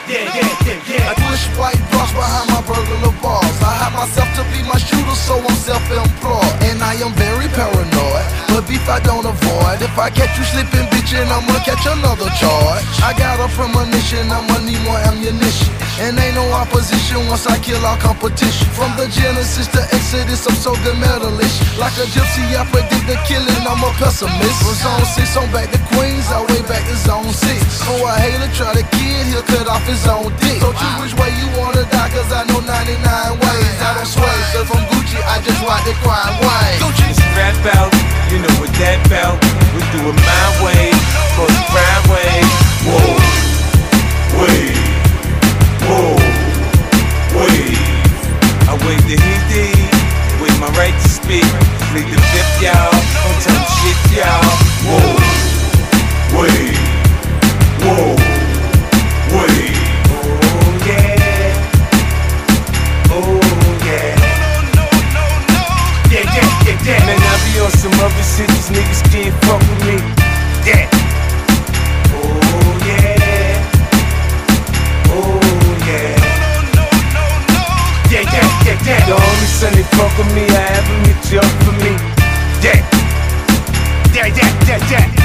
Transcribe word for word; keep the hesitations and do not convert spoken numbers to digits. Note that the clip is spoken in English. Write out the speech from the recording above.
yeah, yeah, yeah, yeah. I push white blocks behind my burglar bars. I have myself to be my shooter, so I'm self-employed. And I am very paranoid, but beef I don't avoid. If I catch you slipping, bitchin', I'ma catch another charge. I got a premonition, I'ma need more ammunition. And ain't no opposition once I kill our competition. From the Genesis to Exodus, I'm so good metalish. Like a gypsy, I predict the killing, I'm a pessimist. From zone six on back to Queens, I way back to zone six. Oh, a hater try to kid, he'll cut off his own dick. So choose which way you wanna die, cause I know ninety-nine ways. I don't sway, so from Gucci, I just ride the crime way. Gucci. It's rap out, you know what that bout. We do it my way, for the crime way. Whoa, wait, whoa, wait. I wave the Hindi, with my right to speak. Lead the fifth, y'all, don't tell them shit, y'all. Whoa, wait, whoa, wait. Oh yeah, oh yeah. Yeah, yeah, yeah, yeah. Man, I be on some other shit, these niggas can't fuck with me. Yeah. Oh yeah, oh yeah. Yeah, yeah, yeah, yeah. The only son they fuck with me, I have them hit you up for me. Yeah, yeah, yeah, yeah, yeah.